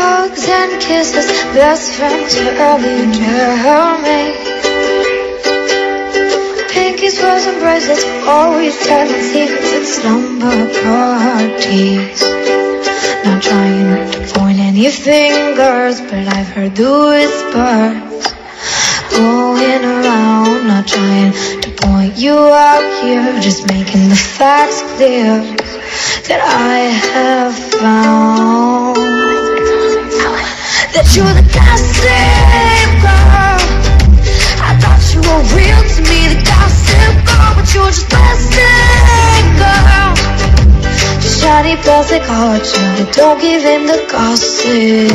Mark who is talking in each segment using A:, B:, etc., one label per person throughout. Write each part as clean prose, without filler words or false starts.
A: Hugs and kisses, best friends forever, you tell me. Pinkies, frozen bracelets, always telling secrets at slumber parties. Not trying to point any fingers, but I've heard the whispers going around. Not trying to point you out here, just making the facts clear that I have found that you're the gossip girl. I thought you were real to me, the gossip girl, but you're just plastic girl. Just shiny plastic heart, you don't give in the gossip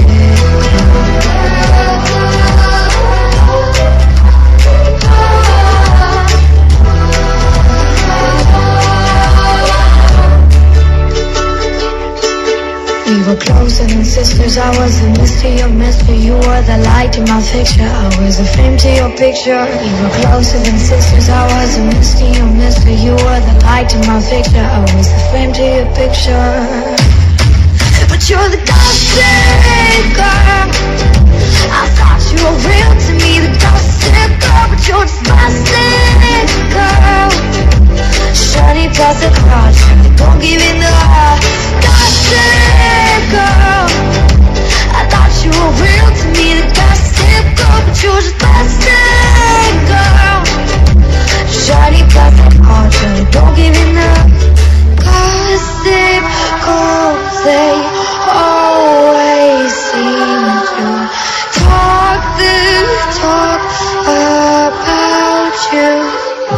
A: We were closer than sisters, I was the mist to your mystery. You were the light to my picture, I was the frame to your picture. We were closer than sisters, I was the mist to your mystery. You were the light to my picture, I was the frame to your picture. But you're the gossip girl. I thought you were real to me, the gossip girl, but you're just plastic girl. Shiny plastic heart, don't give in the gossip girl. I thought you were real to me, the gossip girl, but you're just plastic girl. Shiny plastic heart, don't give in the gossip girl. They always seem to talk the talk about you.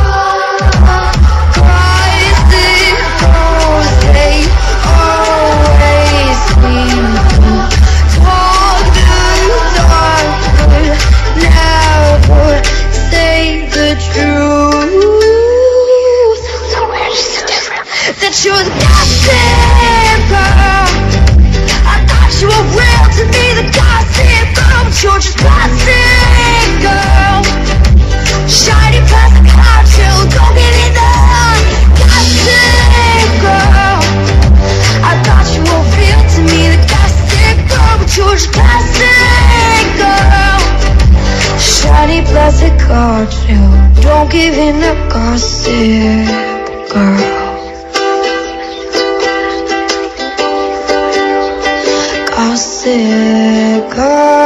A: You're the gossip girl. I thought you were real to me, the gossip girl, but you're just plastic girl. Shiny plastic heart, you don't get in the gossip girl. I thought you were real to me, the gossip girl, but you're just plastic girl. Shiny plastic heart, you don't give in the gossip girl. Gossip girl.